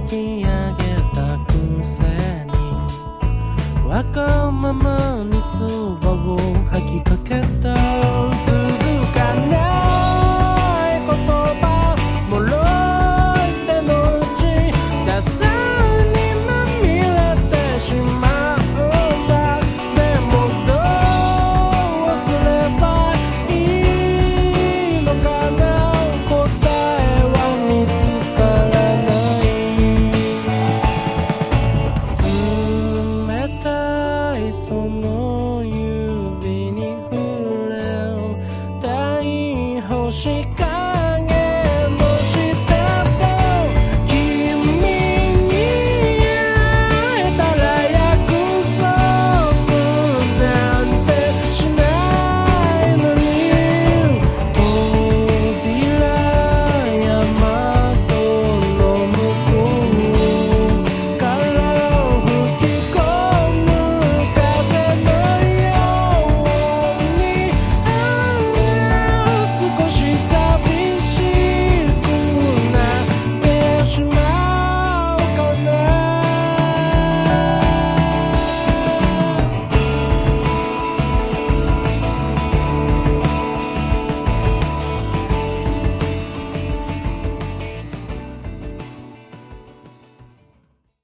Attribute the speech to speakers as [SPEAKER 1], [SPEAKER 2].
[SPEAKER 1] き上げたくせにわがままに唾を吐きかけた続かない言葉もろい手の内ダサにまみれてしまうんだでもどうすればいいのかな答えは見つからない冷たいその指に触れたい星が